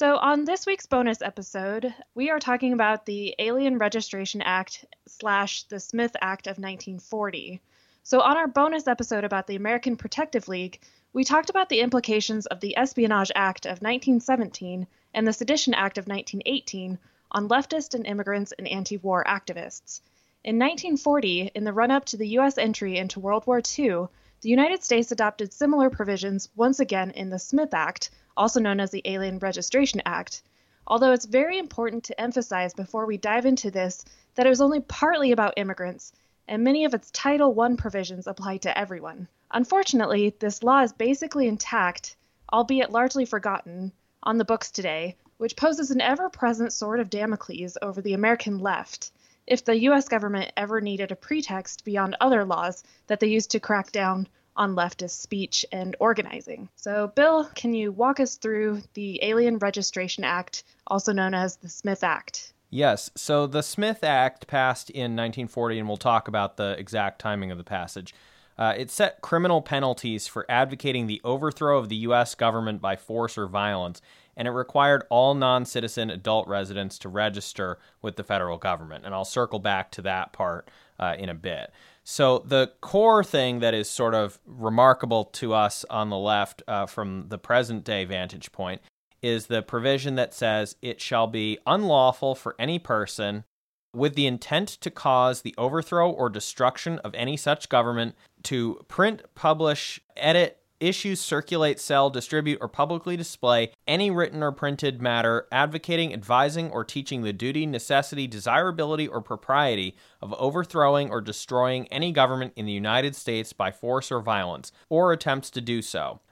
So, on this week's bonus episode, we are talking about the Alien Registration Act / the Smith Act of 1940. So, on our bonus episode about the American Protective League, we talked about the implications of the Espionage Act of 1917 and the Sedition Act of 1918 on leftists and immigrants and anti-war activists. In 1940, in the run-up to the U.S. entry into World War II, the United States adopted similar provisions once again in the Smith Act, also known as the Alien Registration Act. Although it's very important to emphasize before we dive into this that it was only partly about immigrants, and many of its Title I provisions apply to everyone. Unfortunately, this law is basically intact, albeit largely forgotten, on the books today, which poses an ever-present sword of Damocles over the American left, if the U.S. government ever needed a pretext beyond other laws that they used to crack down on leftist speech and organizing. So, Bill, can you walk us through the Alien Registration Act, also known as the Smith Act? Yes, so the Smith Act passed in 1940, and we'll talk about the exact timing of the passage. It set criminal penalties for advocating the overthrow of the U.S. government by force or violence, and it required all non-citizen adult residents to register with the federal government. And I'll circle back to that part in a bit. So the core thing that is sort of remarkable to us on the left from the present-day vantage point is the provision that says it shall be unlawful for any person with the intent to cause the overthrow or destruction of any such government to print, publish, edit, issue, circulate, sell, distribute, or publicly display any written or printed matter advocating, advising, or teaching the duty, necessity, desirability, or propriety of overthrowing or destroying any government in the United States by force or violence, or attempts to do so,